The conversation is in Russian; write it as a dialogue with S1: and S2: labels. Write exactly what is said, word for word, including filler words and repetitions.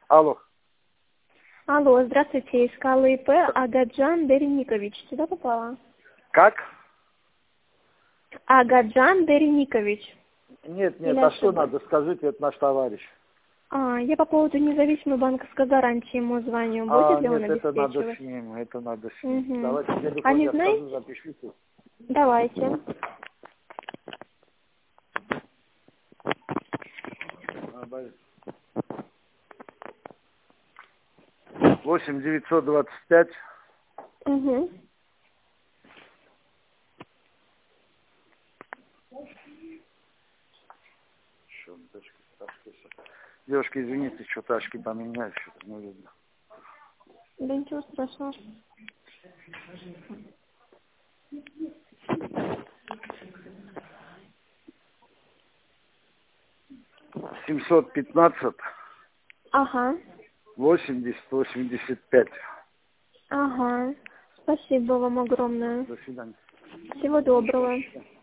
S1: Алло.
S2: Алло, здравствуйте, искала ИП Агаджан Береникович. Сюда попала?
S1: Как?
S2: Агаджан Береникович.
S1: Нет, нет,
S2: Или
S1: а что
S2: ошиблась?
S1: надо, скажите, это наш товарищ.
S2: А, я по поводу независимой банковской гарантии ему звоню. Будет
S1: А,
S2: ли он
S1: нет, это надо
S2: обеспечивать?
S1: с ним, это надо с ним.
S2: Угу.
S1: Давайте
S2: А
S1: телефон
S2: не
S1: я скажу,
S2: знаете?
S1: запишите.
S2: Давайте.
S1: восемь девятьсот двадцать пять.
S2: Угу.
S1: Девушка, извините, что-то очки поменяли, что-то не видно.
S2: Да ничего страшного.
S1: семьсот пятнадцать
S2: Ага.
S1: восемьдесят восемьдесят пять.
S2: Ага. Спасибо вам огромное.
S1: До свидания.
S2: Всего доброго.